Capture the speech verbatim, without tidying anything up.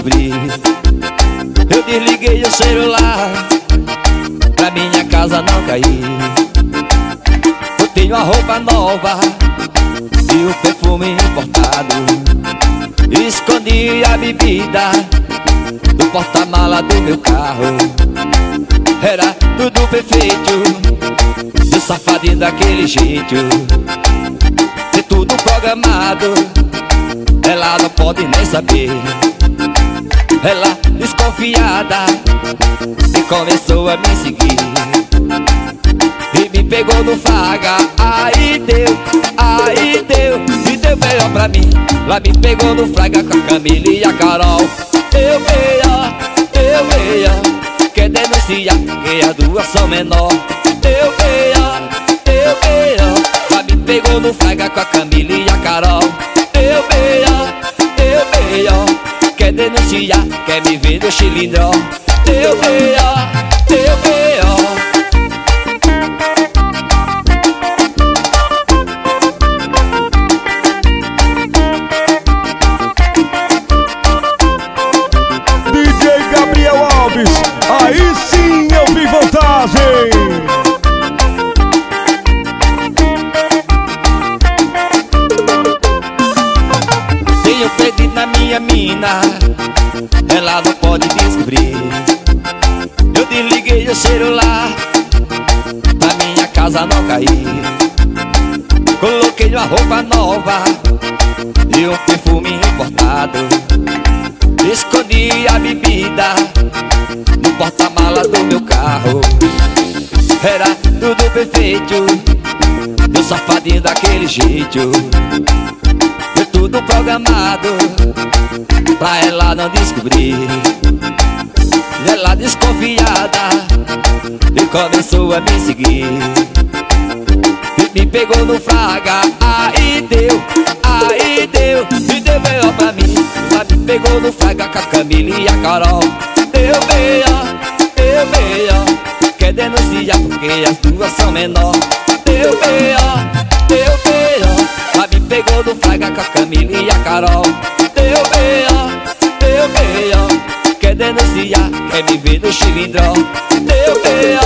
descobrir. Eu desliguei o celular pra minha casa não cair. Eu tenho a roupa nova e o perfume importado. Escondi a bebida no porta-mala do meu carro. Era tudo perfeito, o safadinho daquele jeito. De tudo programado, ela não pode nem saber. Ela desconfiada e começou a me seguir. E me pegou no flagra, aí deu, aí deu. E deu melhor pra mim. Lá me pegou no flagra com a Camila e a Carol. Eu veia, eu veia, quer denunciar que as duas são menor. Eu veia, eu veia, lá me pegou no flagra com a Camila e a Carol. Eu veia, eu veia, quer denunciar, quer me ver no cilindro. Eu veia, eu veia. D J Gabriel Alves, aí sim eu vi vantagem. Tenho perdido na minha mina, ela não pode descobrir. Eu desliguei o celular pra minha casa não cair. Coloquei uma roupa nova e um perfume importado. Escondi a bebida no porta-mala do meu carro. Era tudo perfeito, eu safadinho daquele jeito. Foi tudo programado pra ela não descobrir. Ela desconfiada e começou a me seguir. E me pegou no flagra, aí deu, aí deu. E deu melhor pra mim. Ela me pegou no flagra com a Camila e a Carol. Eu veia, eu veia, quer denunciar porque as duas são menor. Eu veia, eu veia, ela me pegou no flagra com a Camila e a Carol. Eu veia, eu veia, quer denunciar, quer me ver no cilindro. Eu veia,